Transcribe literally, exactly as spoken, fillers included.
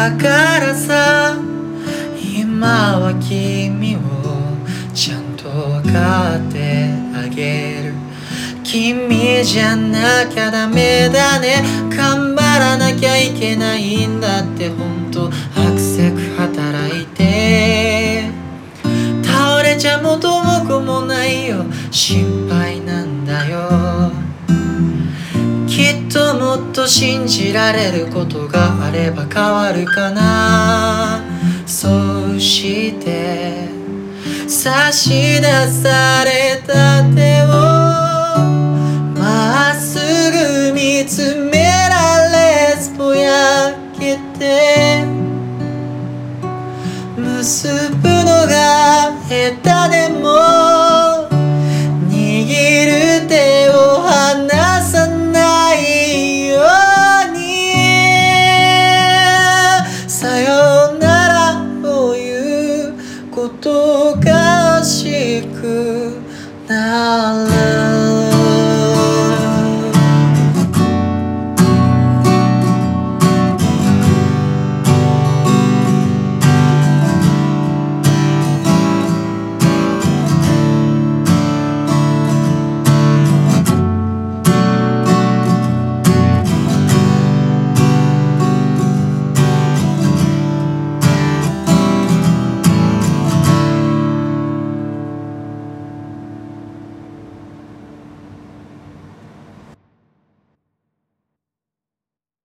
だからさ、今は君をちゃんと分かってあげる。君じゃなきゃダメだね、頑張らなきゃいけないんだって。ほんとアクセク働いて倒れちゃ元も子もないよ、心配なんだよ。きっともっと信じられることがあれば変わるかな。そうして差し出された手をまっすぐ見つめられずぼやけて、結ぶのが下手